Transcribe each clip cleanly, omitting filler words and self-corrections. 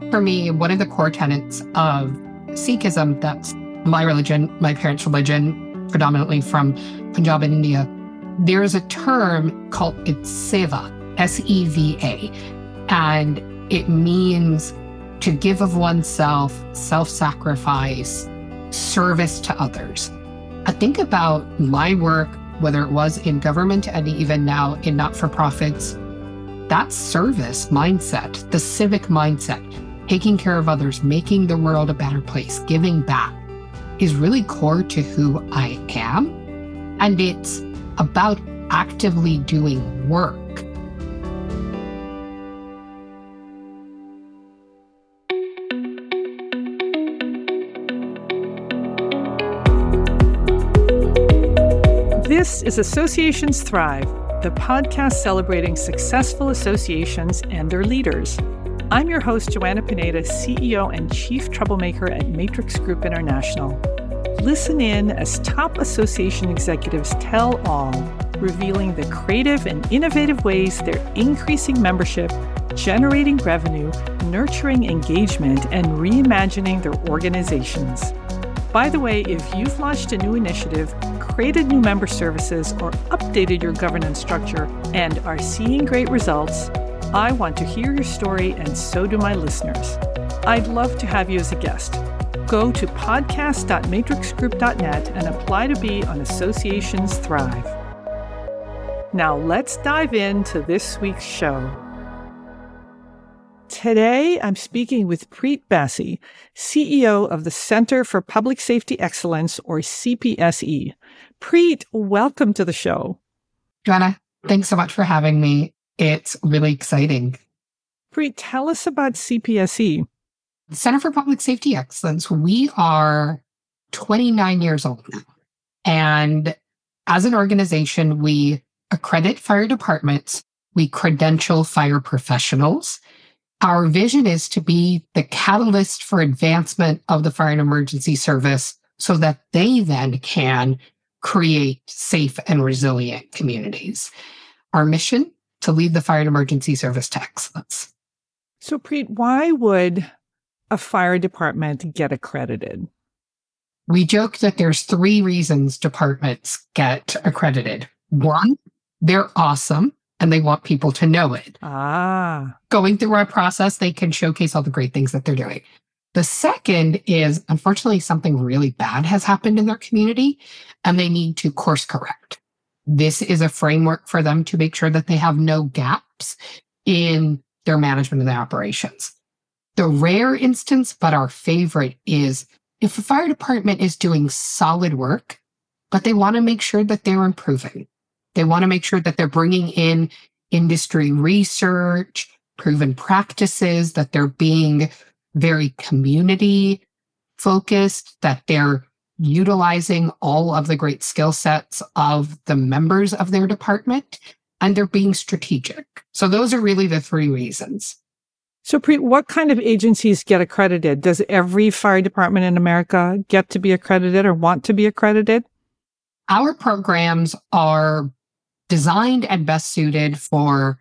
For me, one of the core tenets of Sikhism, that's my religion, my parents' religion, predominantly from Punjab and India, there is a term called seva, S-E-V-A, and it means to give of oneself, self-sacrifice, service to others. I think about my work, whether it was in government and even now in not-for-profits, that service mindset, the civic mindset, taking care of others, making the world a better place, giving back, is really core to who I am. And it's about actively doing work. This is Associations Thrive, the podcast celebrating successful associations and their leaders. I'm your host, Joanna Pineda, CEO and Chief Troublemaker at Matrix Group International. Listen in as top association executives tell all, revealing the creative and innovative ways they're increasing membership, generating revenue, nurturing engagement, and reimagining their organizations. By the way, if you've launched a new initiative, created new member services, or updated your governance structure and are seeing great results, I want to hear your story, and so do my listeners. I'd love to have you as a guest. Go to podcast.matrixgroup.net and apply to be on Associations Thrive. Now let's dive into this week's show. Today, I'm speaking with Preet Basi, CEO of the Center for Public Safety Excellence, or CPSE. Preet, welcome to the show. Joanna, thanks so much for having me. It's really exciting. Preet, tell us about CPSE. The Center for Public Safety Excellence, we are 29 years old now. And as an organization, we accredit fire departments, we credential fire professionals. Our vision is to be the catalyst for advancement of the fire and emergency service so that they then can create safe and resilient communities. Our mission, to lead the fire and emergency service to excellence. So, Preet, why would a fire department get accredited? We joke that there's 3 reasons departments get accredited. 1, they're awesome and they want people to know it. Going through our process, they can showcase all the great things that they're doing. The second is, unfortunately, something really bad has happened in their community and they need to course correct. This is a framework for them to make sure that they have no gaps in their management of the operations. The rare instance, but our favorite, is if a fire department is doing solid work, but they want to make sure that they're improving. They want to make sure that they're bringing in industry research, proven practices, that they're being very community focused, that they're utilizing all of the great skill sets of the members of their department, and they're being strategic. So those are really the 3 reasons. So, Preet, what kind of agencies get accredited? Does every fire department in America get to be accredited or want to be accredited? Our programs are designed and best suited for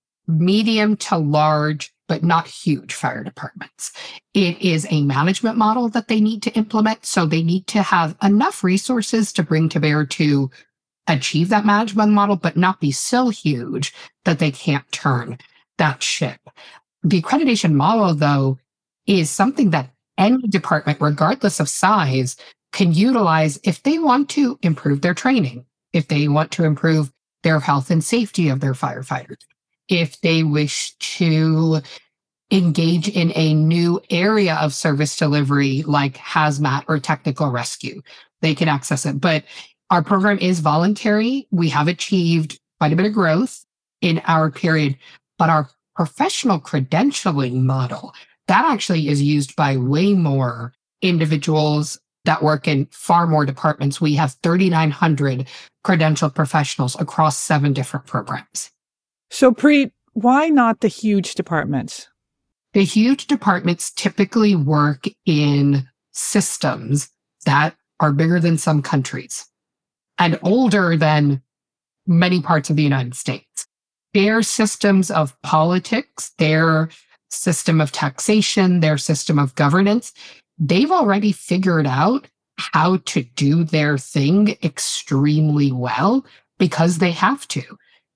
medium to large, but not huge fire departments. It is a management model that they need to implement, so they need to have enough resources to bring to bear to achieve that management model, but not be so huge that they can't turn that ship. The accreditation model, though, is something that any department, regardless of size, can utilize if they want to improve their training, if they want to improve their health and safety of their firefighters, if they wish to engage in a new area of service delivery like hazmat or technical rescue, they can access it. But our program is voluntary. We have achieved quite a bit of growth in our period, but our professional credentialing model, that actually is used by way more individuals that work in far more departments. We have 3,900 credentialed professionals across 7 different programs. So, Preet, why not the huge departments? The huge departments typically work in systems that are bigger than some countries and older than many parts of the United States. Their systems of politics, their system of taxation, their system of governance, they've already figured out how to do their thing extremely well because they have to.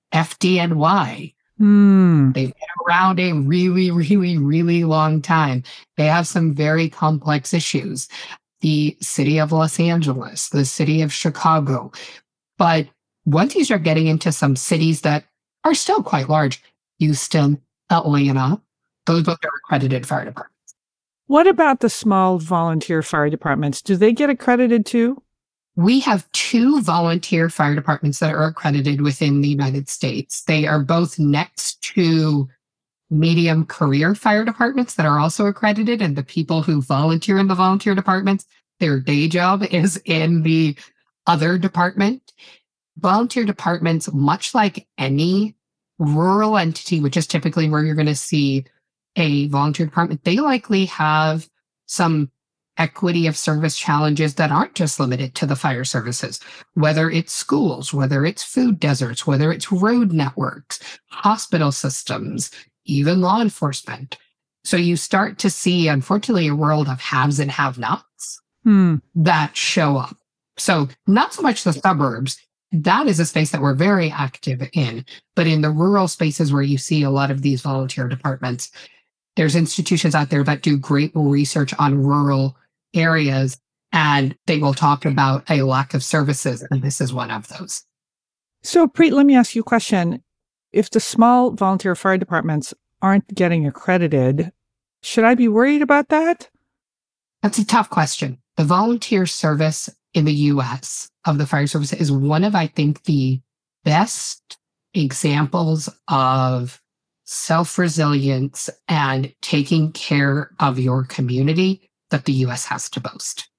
FDNY, they've been around a really, really, really long time. They have some very complex issues. The city of Los Angeles, the city of Chicago. But once you start getting into some cities that are still quite large, Houston, Atlanta, those both are accredited fire departments. What about the small volunteer fire departments? Do they get accredited too? We have 2 volunteer fire departments that are accredited within the United States. They are both next to medium career fire departments that are also accredited. And the people who volunteer in the volunteer departments, their day job is in the other department. Volunteer departments, much like any rural entity, which is typically where you're going to see a volunteer department, they likely have some equity of service challenges that aren't just limited to the fire services, whether it's schools, whether it's food deserts, whether it's road networks, hospital systems, even law enforcement. So you start to see, unfortunately, a world of haves and have-nots that show up. So not so much the suburbs. That is a space that we're very active in. But in the rural spaces where you see a lot of these volunteer departments, there's institutions out there that do great research on rural areas, and they will talk about a lack of services. And this is one of those. So, Preet, let me ask you a question. If the small volunteer fire departments aren't getting accredited, should I be worried about that? That's a tough question. The volunteer service in the US of the fire service is one of, I think, the best examples of self-resilience and taking care of your community that the US has to boast.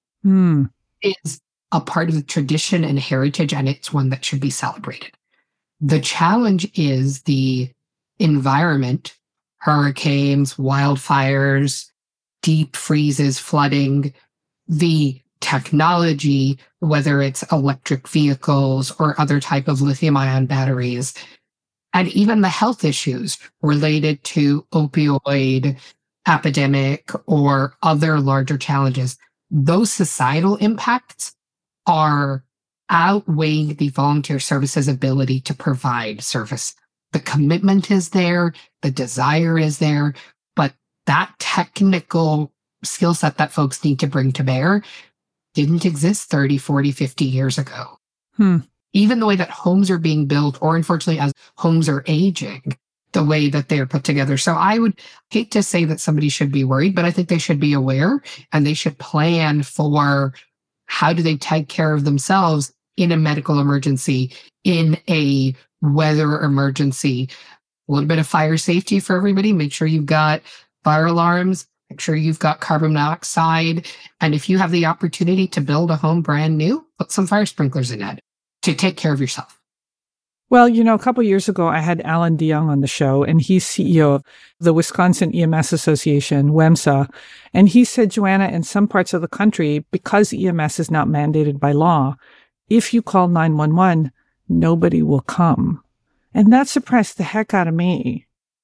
It's a part of the tradition and heritage, and it's one that should be celebrated. The challenge is the environment, hurricanes, wildfires, deep freezes, flooding, the technology, whether it's electric vehicles or other type of lithium-ion batteries, and even the health issues related to opioid epidemic or other larger challenges. Those societal impacts are outweighing the volunteer services ability to provide service. The commitment is there, the desire is there, but that technical skill set that folks need to bring to bear didn't exist 30, 40, 50 years ago. Even the way that homes are being built, or unfortunately as homes are aging, the way that they're put together. So I would hate to say that somebody should be worried, but I think they should be aware and they should plan for how do they take care of themselves in a medical emergency, in a weather emergency, a little bit of fire safety for everybody. Make sure you've got fire alarms, make sure you've got carbon monoxide. And if you have the opportunity to build a home brand new, put some fire sprinklers in it to take care of yourself. Well, a couple of years ago, I had Alan DeYoung on the show, and he's CEO of the Wisconsin EMS Association, WEMSA. And he said, Joanna, in some parts of the country, because EMS is not mandated by law, if you call 911, nobody will come. And that surprised the heck out of me.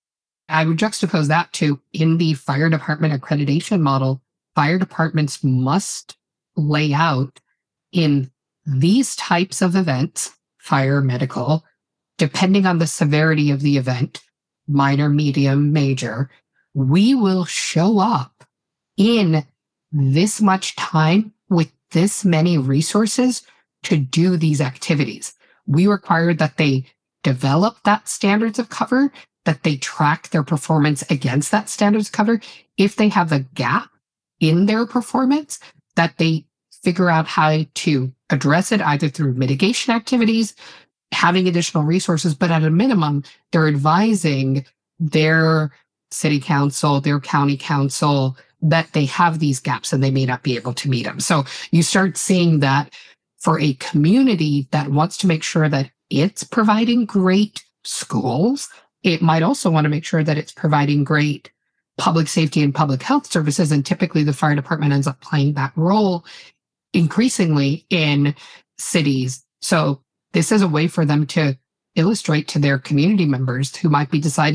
I would juxtapose that to, in the fire department accreditation model, fire departments must lay out in these types of events, fire, medical, depending on the severity of the event, minor, medium, major, we will show up in this much time with this many resources to do these activities. We require that they develop that standards of cover, that they track their performance against that standards of cover. If they have a gap in their performance, that they figure out how to address it either through mitigation activities, having additional resources, but at a minimum, they're advising their city council, their county council, that they have these gaps and they may not be able to meet them. So you start seeing that for a community that wants to make sure that it's providing great schools, it might also want to make sure that it's providing great public safety and public health services. And typically the fire department ends up playing that role increasingly in cities. So this is a way for them to illustrate to their community members who might be deciding,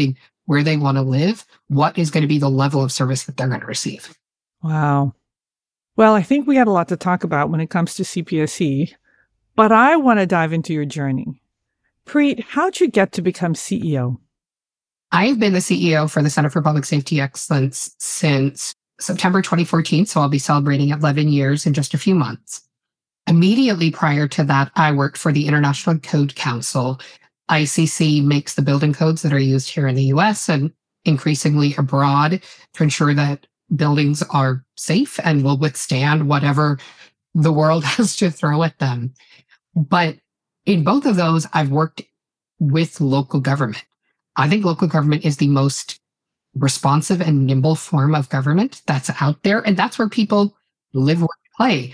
where they want to live, what is going to be the level of service that they're going to receive. Wow. Well, I think we had a lot to talk about when it comes to CPSC, but I want to dive into your journey. Preet, how'd you get to become CEO? I've been the CEO for the Center for Public Safety Excellence since September 2014, so I'll be celebrating 11 years in just a few months. Immediately prior to that, I worked for the International Code Council. ICC makes the building codes that are used here in the US and increasingly abroad to ensure that buildings are safe and will withstand whatever the world has to throw at them. But in both of those, I've worked with local government. I think local government is the most responsive and nimble form of government that's out there. And that's where people live, work, play.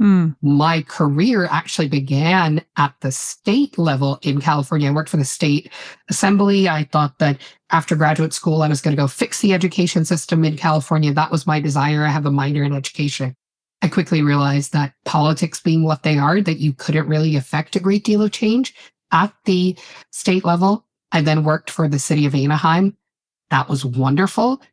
My career actually began at the state level in California. I worked for the state assembly. I thought that after graduate school, I was going to go fix the education system in California. That was my desire. I have a minor in education. I quickly realized that politics being what they are, that you couldn't really affect a great deal of change at the state level. I then worked for the city of Anaheim. That was wonderful.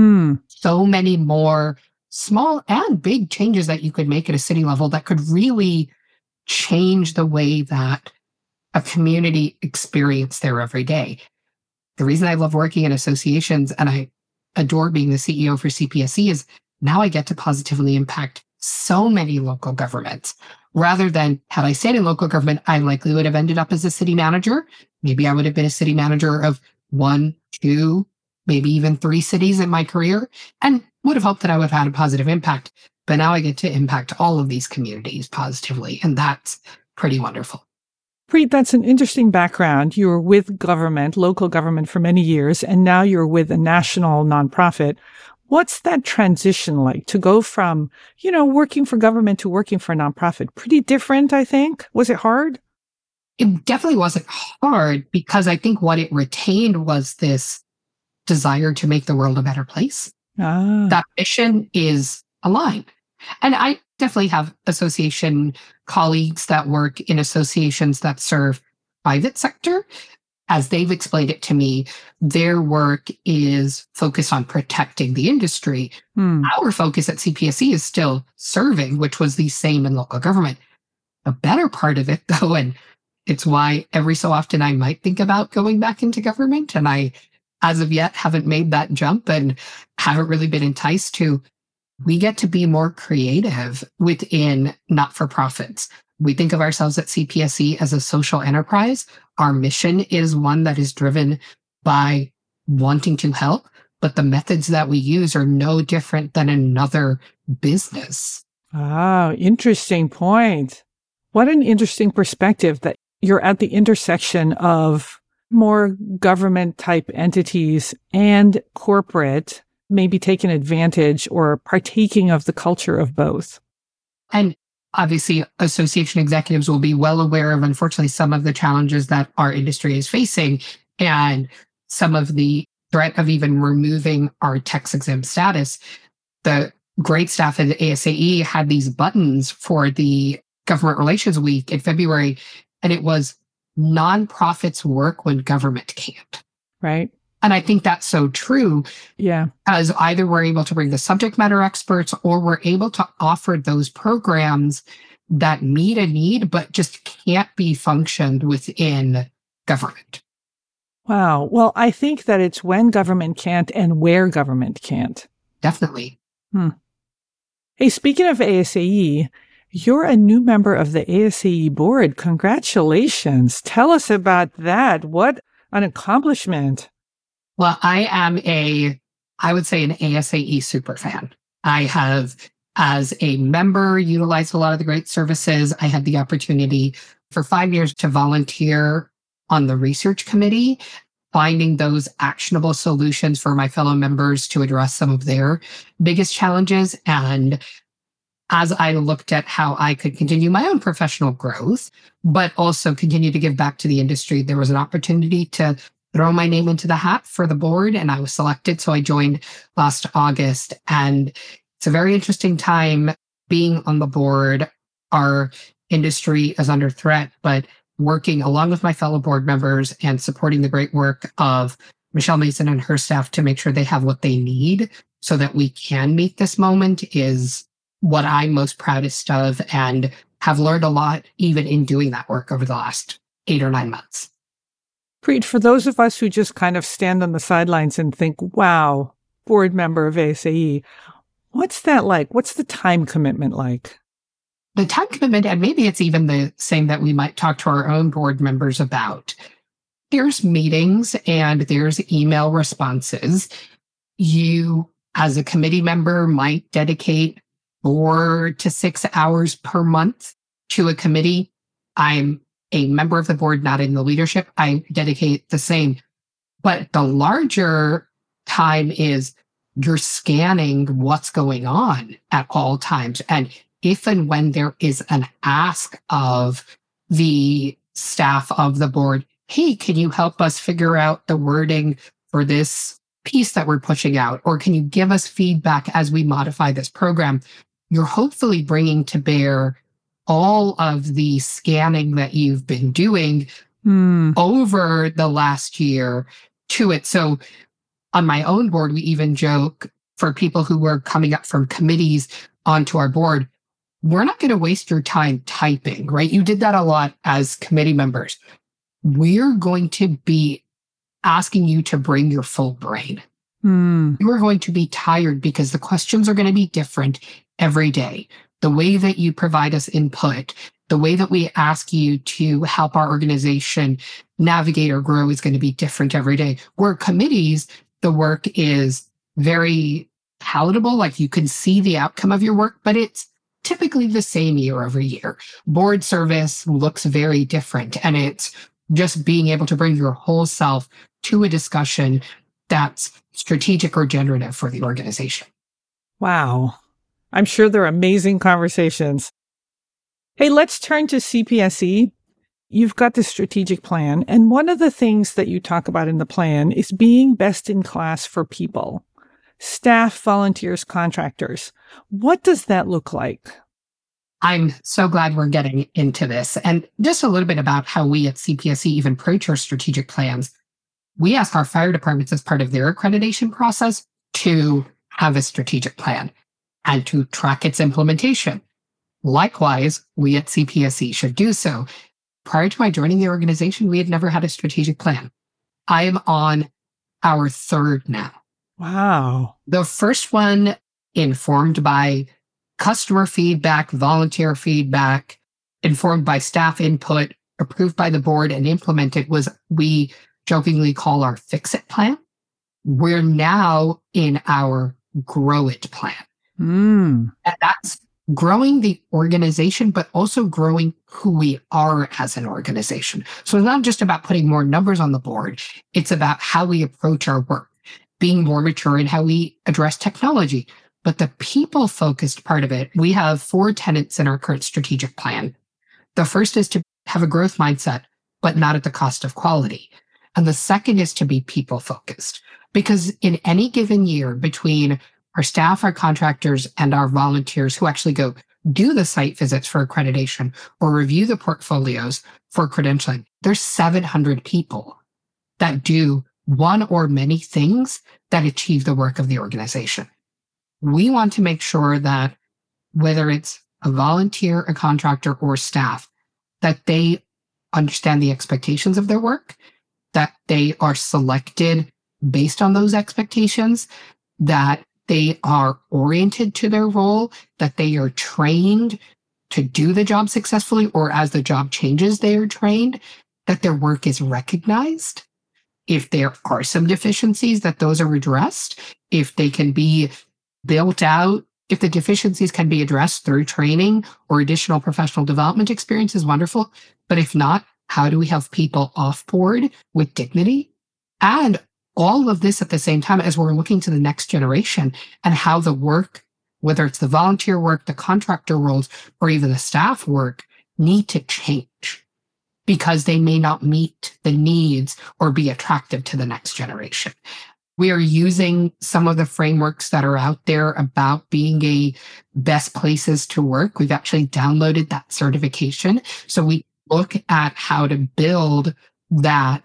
So many more small and big changes that you could make at a city level that could really change the way that a community experienced their every day. The reason I love working in associations and I adore being the CEO for CPSC is now I get to positively impact so many local governments. Rather than had I stayed in local government, I likely would have ended up as a city manager. Maybe I would have been a city manager of 1, 2, maybe even 3 cities in my career, and would have hoped that I would have had a positive impact. But now I get to impact all of these communities positively, and that's pretty wonderful. Preet, that's an interesting background. You were with government, local government for many years, and now you're with a national nonprofit. What's that transition like to go from, working for government to working for a nonprofit? Pretty different, I think. Was it hard? It definitely wasn't hard because I think what it retained was this desire to make the world a better place. That mission is aligned. And I definitely have association colleagues that work in associations that serve private sector. As they've explained it to me, their work is focused on protecting the industry. Our focus at CPSC is still serving, which was the same in local government. The better part of it, though, and it's why every so often I might think about going back into government, and I, as of yet, haven't made that jump and haven't really been enticed to. We get to be more creative within not-for-profits. We think of ourselves at CPSC as a social enterprise. Our mission is one that is driven by wanting to help, but the methods that we use are no different than another business. Oh, interesting point. What an interesting perspective that you're at the intersection of more government type entities and corporate, maybe taking advantage or partaking of the culture of both. And obviously, association executives will be well aware of, unfortunately, some of the challenges that our industry is facing and some of the threat of even removing our tax exempt status. The great staff at the ASAE had these buttons for the Government Relations Week in February, and it was nonprofits work when government can't. Right. And I think that's so true. Yeah. As either we're able to bring the subject matter experts or we're able to offer those programs that meet a need, but just can't be functioned within government. Wow. Well, I think that it's when government can't and where government can't. Definitely. Hey, speaking of ASAE, you're a new member of the ASAE board. Congratulations. Tell us about that. What an accomplishment. Well, I would say an ASAE super fan. I have, as a member, utilized a lot of the great services. I had the opportunity for 5 years to volunteer on the research committee, finding those actionable solutions for my fellow members to address some of their biggest challenges. And as I looked at how I could continue my own professional growth, but also continue to give back to the industry, there was an opportunity to throw my name into the hat for the board, and I was selected. So I joined last August, and it's a very interesting time being on the board. Our industry is under threat, but working along with my fellow board members and supporting the great work of Michelle Mason and her staff to make sure they have what they need so that we can meet this moment is what I'm most proudest of, and have learned a lot even in doing that work over the last 8 or 9 months. Preet, for those of us who just kind of stand on the sidelines and think, wow, board member of ASAE, what's that like? What's the time commitment like? The time commitment, and maybe it's even the same that we might talk to our own board members about. There's meetings and there's email responses. You, as a committee member, might dedicate 4 to 6 hours per month to a committee. I'm a member of the board, not in the leadership. I dedicate the same. But the larger time is you're scanning what's going on at all times. And if and when there is an ask of the staff of the board, hey, can you help us figure out the wording for this piece that we're pushing out? Or can you give us feedback as we modify this program? You're hopefully bringing to bear all of the scanning that you've been doing over the last year to it. So on my own board, we even joke for people who were coming up from committees onto our board, we're not going to waste your time typing, right? You did that a lot as committee members. We're going to be asking you to bring your full brain. You are going to be tired because the questions are going to be different every day. The way that you provide us input, the way that we ask you to help our organization navigate or grow is going to be different every day. Where committees, the work is very palatable, like you can see the outcome of your work, but it's typically the same year over year. Board service looks very different, and it's just being able to bring your whole self to a discussion that's strategic or generative for the organization. Wow. I'm sure they're amazing conversations. Hey, let's turn to CPSE. You've got this strategic plan, and one of the things that you talk about in the plan is being best in class for people, staff, volunteers, contractors. What does that look like? I'm so glad we're getting into this. And just a little bit about how we at CPSE even approach our strategic plans. We ask our fire departments as part of their accreditation process to have a strategic plan and to track its implementation. Likewise, we at CPSE should do so. Prior to my joining the organization, we had never had a strategic plan. I am on our 3rd now. Wow. The first one, informed by customer feedback, volunteer feedback, informed by staff input, approved by the board and implemented, was we jokingly call our Fix It plan. We're now in our Grow It plan. And that's growing the organization, but also growing who we are as an organization. So it's not just about putting more numbers on the board. It's about how we approach our work, being more mature in how we address technology. But the people-focused part of it, we have 4 tenets in our current strategic plan. The first is to have a growth mindset, but not at the cost of quality. And the second is to be people-focused. Because in any given year, between our staff, our contractors, and our volunteers who actually go do the site visits for accreditation or review the portfolios for credentialing, there's 700 people that do one or many things that achieve the work of the organization. We want to make sure that whether it's a volunteer, a contractor, or staff, that they understand the expectations of their work, that they are selected based on those expectations, that they are oriented to their role, that they are trained to do the job successfully, or as the job changes, they are trained, that their work is recognized. If there are some deficiencies, that those are addressed. If they can be built out, if the deficiencies can be addressed through training or additional professional development experience is wonderful. But if not, how do we have people off board with dignity? And all of this at the same time as we're looking to the next generation and how the work, whether it's the volunteer work, the contractor roles, or even the staff work, need to change because they may not meet the needs or be attractive to the next generation. We are using some of the frameworks that are out there about being a best places to work. We've actually downloaded that certification. So we look at how to build that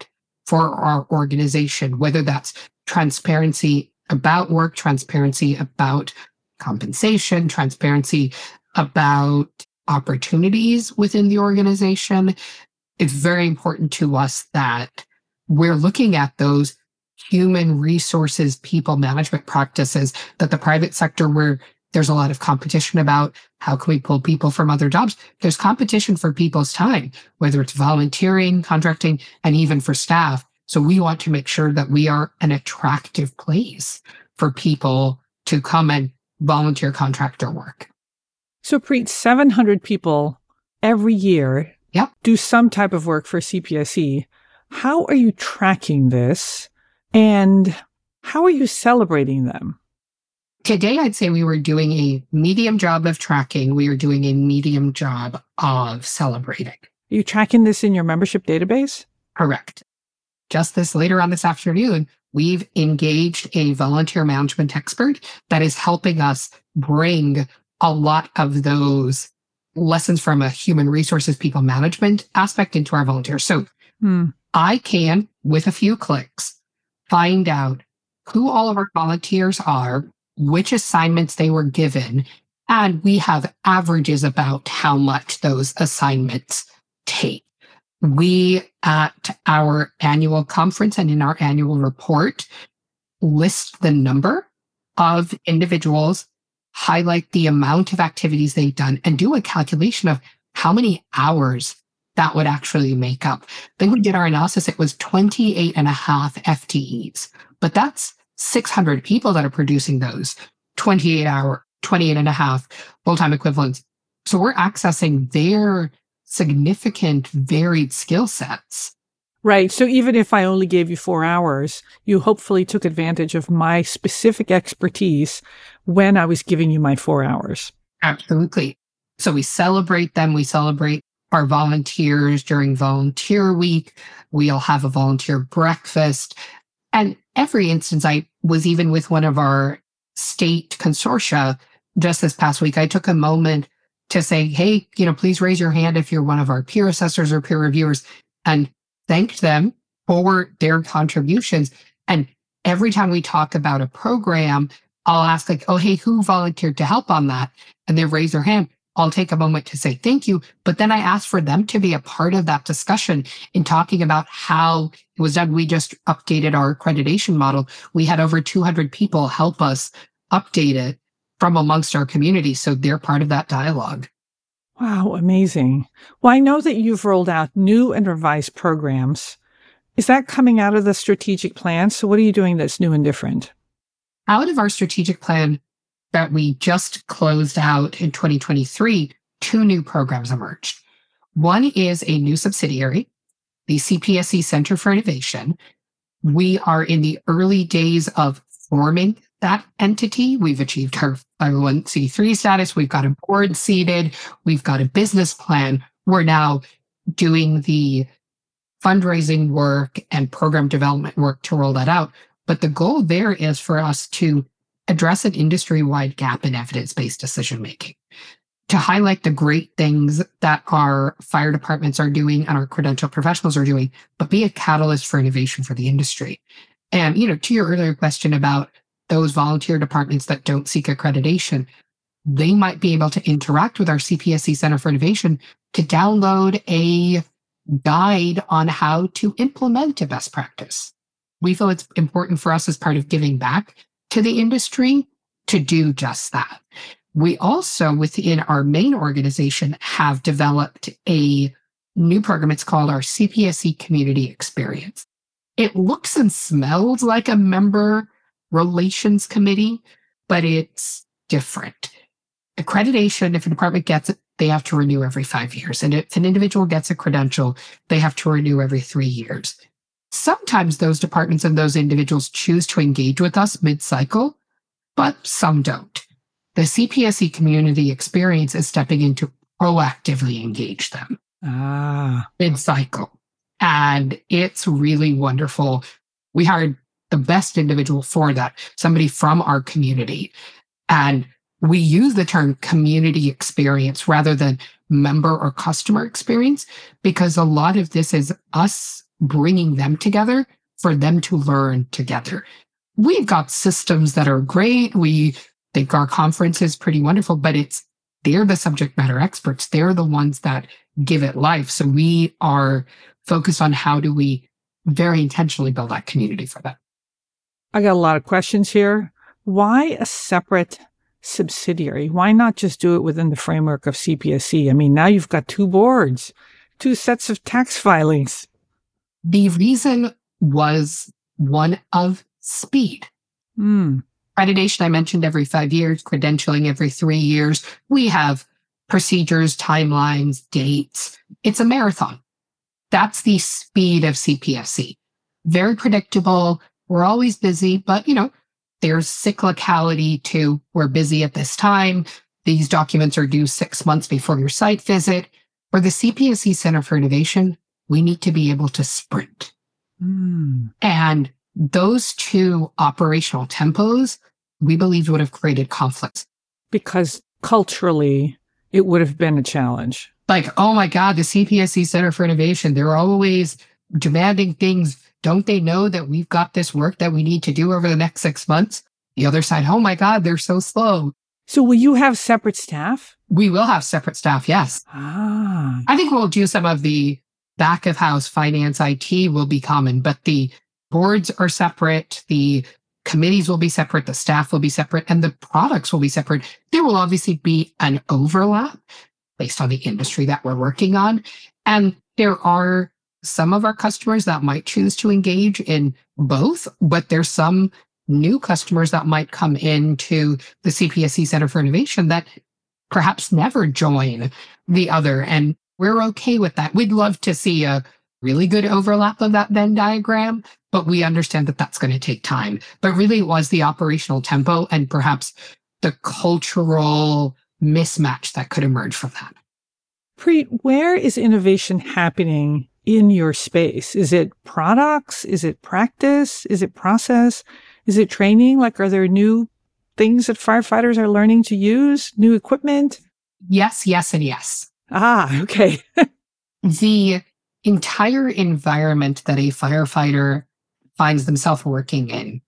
for our organization, whether that's transparency about work, transparency about compensation, transparency about opportunities within the organization. It's very important to us that we're looking at those human resources, people management practices that the private sector, where there's a lot of competition about how can we pull people from other jobs. There's competition for people's time, whether it's volunteering, contracting, and even for staff. So we want to make sure that we are an attractive place for people to come and volunteer contractor work. So Preet, 700 people every year do some type of work for CPSC. How are you tracking this? And how are you celebrating them? Today, I'd say we were doing a medium job of tracking. We are doing a medium job of celebrating. Are you tracking this in your membership database? Correct. Just later on this afternoon, we've engaged a volunteer management expert that is helping us bring a lot of those lessons from a human resources people management aspect into our volunteers. So I can, with a few clicks, find out who all of our volunteers are, which assignments they were given, and we have averages about how much those assignments take. We, at our annual conference and in our annual report, list the number of individuals, highlight the amount of activities they've done, and do a calculation of how many hours that would actually make up. Then we did our analysis. It was 28 and a half FTEs, but that's 600 people that are producing those 28 and a half full-time equivalents. So we're accessing their significant varied skill sets. Right. So even if I only gave you 4 hours, you hopefully took advantage of my specific expertise when I was giving you my 4 hours. Absolutely. So we celebrate them. We celebrate our volunteers during volunteer week. We'll have a volunteer breakfast. And every instance, I was even with one of our state consortia just this past week, I took a moment to say, hey, please raise your hand if you're one of our peer assessors or peer reviewers, and thanked them for their contributions. And every time we talk about a program, I'll ask oh, hey, who volunteered to help on that? And they raise their hand. I'll take a moment to say thank you. But then I ask for them to be a part of that discussion in talking about how it was done. We just updated our accreditation model. We had over 200 people help us update it from amongst our community. So they're part of that dialogue. Wow, amazing. Well, I know that you've rolled out new and revised programs. Is that coming out of the strategic plan? So what are you doing that's new and different? Out of our strategic plan that we just closed out in 2023, 2 new programs emerged. One is a new subsidiary, the CPSC Center for Innovation. We are in the early days of forming that entity. We've achieved our 501c3 status. We've got a board seated. We've got a business plan. We're now doing the fundraising work and program development work to roll that out. But the goal there is for us to address an industry-wide gap in evidence-based decision-making, to highlight the great things that our fire departments are doing and our credentialed professionals are doing, but be a catalyst for innovation for the industry. And, to your earlier question about those volunteer departments that don't seek accreditation, they might be able to interact with our CPSC Center for Innovation to download a guide on how to implement a best practice. We feel it's important for us as part of giving back to the industry to do just that. We also, within our main organization, have developed a new program. It's called our CPSC Community Experience. It looks and smells like a member relations committee, but it's different. Accreditation, if a department gets it, they have to renew every 5 years. And if an individual gets a credential, they have to renew every 3 years. Sometimes those departments and those individuals choose to engage with us mid-cycle, but some don't. The CPSC Community Experience is stepping in to proactively engage them mid-cycle. And it's really wonderful. We hired the best individual for that, somebody from our community. And we use the term community experience rather than member or customer experience, because a lot of this is us bringing them together for them to learn together. We've got systems that are great. We think our conference is pretty wonderful, but they're the subject matter experts. They're the ones that give it life. So we are focused on how do we very intentionally build that community for them. I got a lot of questions here. Why a separate subsidiary? Why not just do it within the framework of CPSC? I mean, now you've got two boards, two sets of tax filings. The reason was one of speed. Accreditation, I mentioned every 5 years, credentialing every 3 years. We have procedures, timelines, dates. It's a marathon. That's the speed of CPSC. Very predictable. We're always busy, but there's cyclicality to we're busy at this time. These documents are due 6 months before your site visit. For the CPSC Center for Innovation, we need to be able to sprint. And those two operational tempos, we believe, would have created conflicts. Because culturally, it would have been a challenge. Like, oh my God, the CPSC Center for Innovation, they're always demanding things. Don't they know that we've got this work that we need to do over the next 6 months? The other side, oh my God, they're so slow. So will you have separate staff? We will have separate staff, yes. I think we'll do some of the back of house finance IT will be common, but the boards are separate, the committees will be separate, the staff will be separate, and the products will be separate. There will obviously be an overlap based on the industry that we're working on. And there are some of our customers that might choose to engage in both, but there's some new customers that might come into the CPSC Center for Innovation that perhaps never join the other. And we're okay with that. We'd love to see a really good overlap of that Venn diagram, but we understand that that's going to take time. But really, it was the operational tempo and perhaps the cultural mismatch that could emerge from that. Preet, where is innovation happening in your space? Is it products? Is it practice? Is it process? Is it training? Like, are there new things that firefighters are learning to use? New equipment? Yes, yes, and yes. Okay. The entire environment that a firefighter finds themselves working in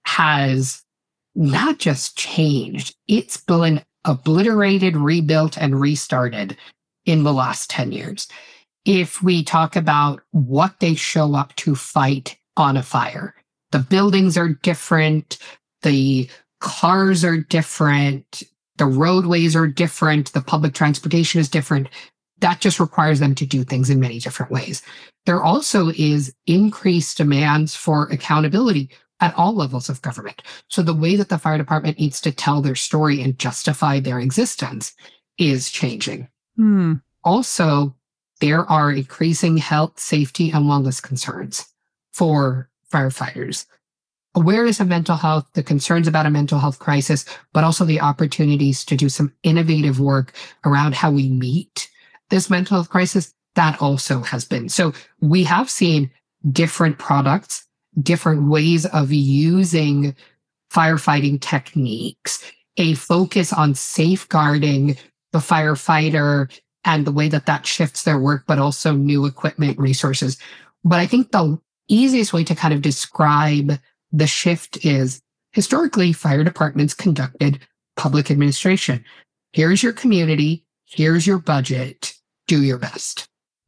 has not just changed, it's been obliterated, rebuilt, and restarted in the last 10 years. If we talk about what they show up to fight on a fire, the buildings are different, the cars are different, the roadways are different, the public transportation is different. That just requires them to do things in many different ways. There also is increased demands for accountability at all levels of government. So the way that the fire department needs to tell their story and justify their existence is changing. Also, there are increasing health, safety, and wellness concerns for firefighters. Awareness of mental health, the concerns about a mental health crisis, but also the opportunities to do some innovative work around how we meet this mental health crisis, that also has been. So we have seen different products, different ways of using firefighting techniques, a focus on safeguarding the firefighter and the way that that shifts their work, but also new equipment, resources. But I think the easiest way to kind of describe the shift is historically fire departments conducted public administration. Here's your community, here's your budget, do your best.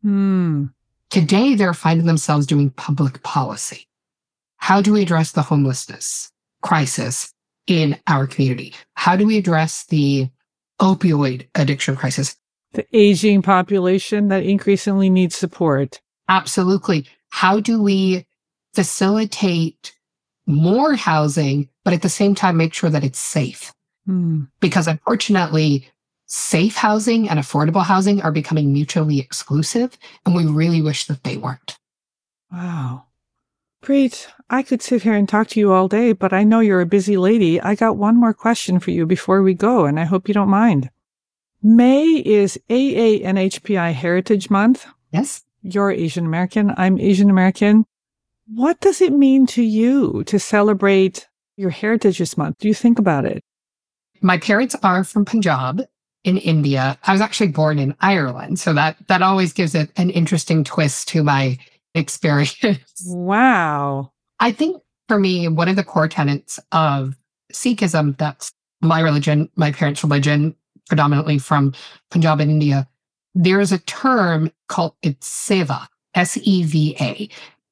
Today, they're finding themselves doing public policy. How do we address the homelessness crisis in our community? How do we address the opioid addiction crisis? The aging population that increasingly needs support. Absolutely. How do we facilitate more housing, but at the same time make sure that it's safe? Because unfortunately, safe housing and affordable housing are becoming mutually exclusive, and we really wish that they weren't. Wow. Preet, I could sit here and talk to you all day, but I know you're a busy lady. I got one more question for you before we go, and I hope you don't mind. May is AANHPI Heritage Month. Yes. You're Asian American. I'm Asian American. What does it mean to you to celebrate your heritage this month? Do you think about it? My parents are from Punjab in India. I was actually born in Ireland, so that always gives it an interesting twist to my experience. Wow. I think for me, one of the core tenets of Sikhism, that's my religion, my parents' religion, predominantly from Punjab and India, there is a term called it's seva, S-E-V-A,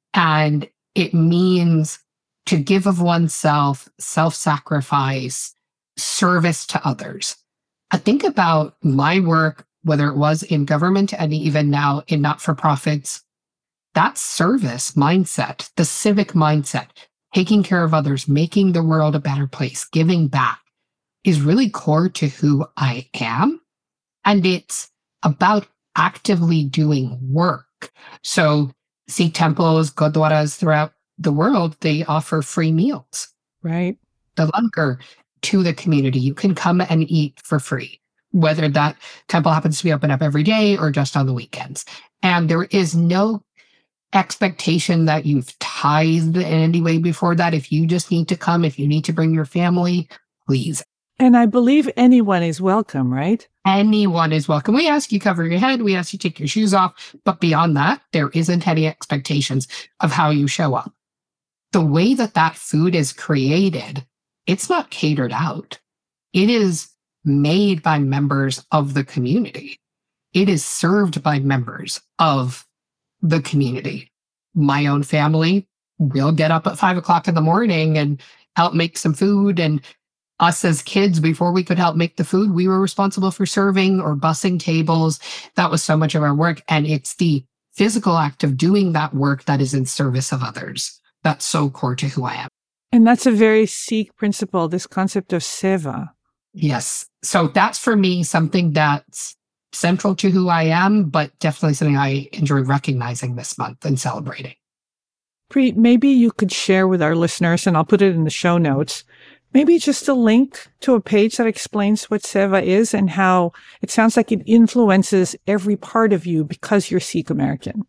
and it means to give of oneself, self-sacrifice, service to others. I think about my work, whether it was in government and even now in not-for-profits, that service mindset, the civic mindset, taking care of others, making the world a better place, giving back is really core to who I am. And it's about actively doing work. So Sikh temples, gurdwaras throughout the world, they offer free meals. Right. The langar to the community. You can come and eat for free, whether that temple happens to be open up every day or just on the weekends. And there is no expectation that you've tithed in any way before that. If you just need to come, if you need to bring your family, please. And I believe anyone is welcome, right? Anyone is welcome. We ask you cover your head. We ask you take your shoes off. But beyond that, there isn't any expectations of how you show up. The way that that food is created, it's not catered out. It is made by members of the community. It is served by members of the community. My own family will get up at 5 o'clock in the morning and help make some food. And us as kids, before we could help make the food, we were responsible for serving or bussing tables. That was so much of our work. And it's the physical act of doing that work that is in service of others. That's so core to who I am. And that's a very Sikh principle, this concept of seva. Yes. So that's for me something that's central to who I am, but definitely something I enjoy recognizing this month and celebrating. Preet, maybe you could share with our listeners, and I'll put it in the show notes, maybe just a link to a page that explains what seva is and how it sounds like it influences every part of you because you're Sikh American.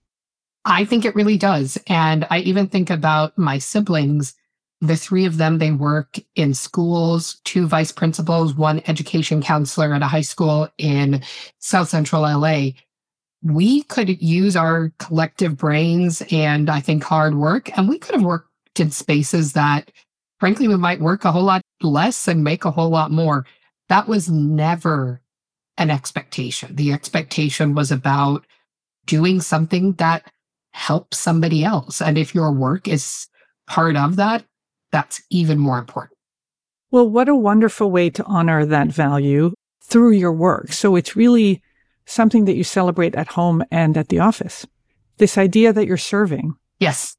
I think it really does. And I even think about my siblings. The three of them, they work in schools, 2 vice principals, 1 education counselor at a high school in South Central LA. We could use our collective brains and I think hard work, and we could have worked in spaces that, frankly, we might work a whole lot less and make a whole lot more. That was never an expectation. The expectation was about doing something that helps somebody else. And if your work is part of that, that's even more important. Well, what a wonderful way to honor that value through your work. So it's really something that you celebrate at home and at the office. This idea that you're serving. Yes.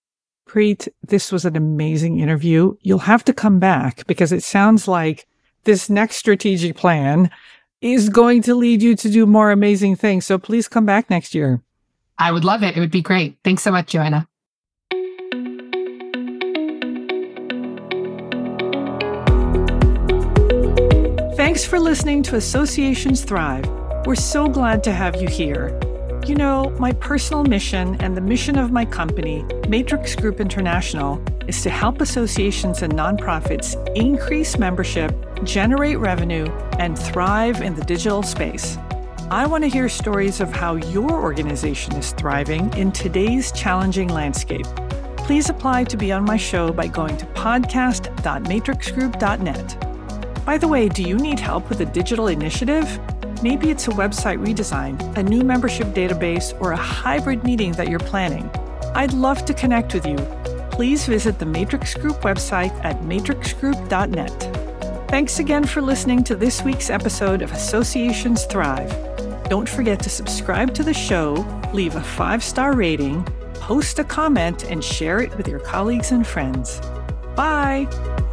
Preet, this was an amazing interview. You'll have to come back because it sounds like this next strategic plan is going to lead you to do more amazing things. So please come back next year. I would love it. It would be great. Thanks so much, Joanna. Thanks for listening to Associations Thrive. We're so glad to have you here. You know, my personal mission and the mission of my company, Matrix Group International, is to help associations and nonprofits increase membership, generate revenue, and thrive in the digital space. I want to hear stories of how your organization is thriving in today's challenging landscape. Please apply to be on my show by going to podcast.matrixgroup.net. By the way, do you need help with a digital initiative? Maybe it's a website redesign, a new membership database, or a hybrid meeting that you're planning. I'd love to connect with you. Please visit the Matrix Group website at matrixgroup.net. Thanks again for listening to this week's episode of Associations Thrive. Don't forget to subscribe to the show, leave a 5-star rating, post a comment, and share it with your colleagues and friends. Bye!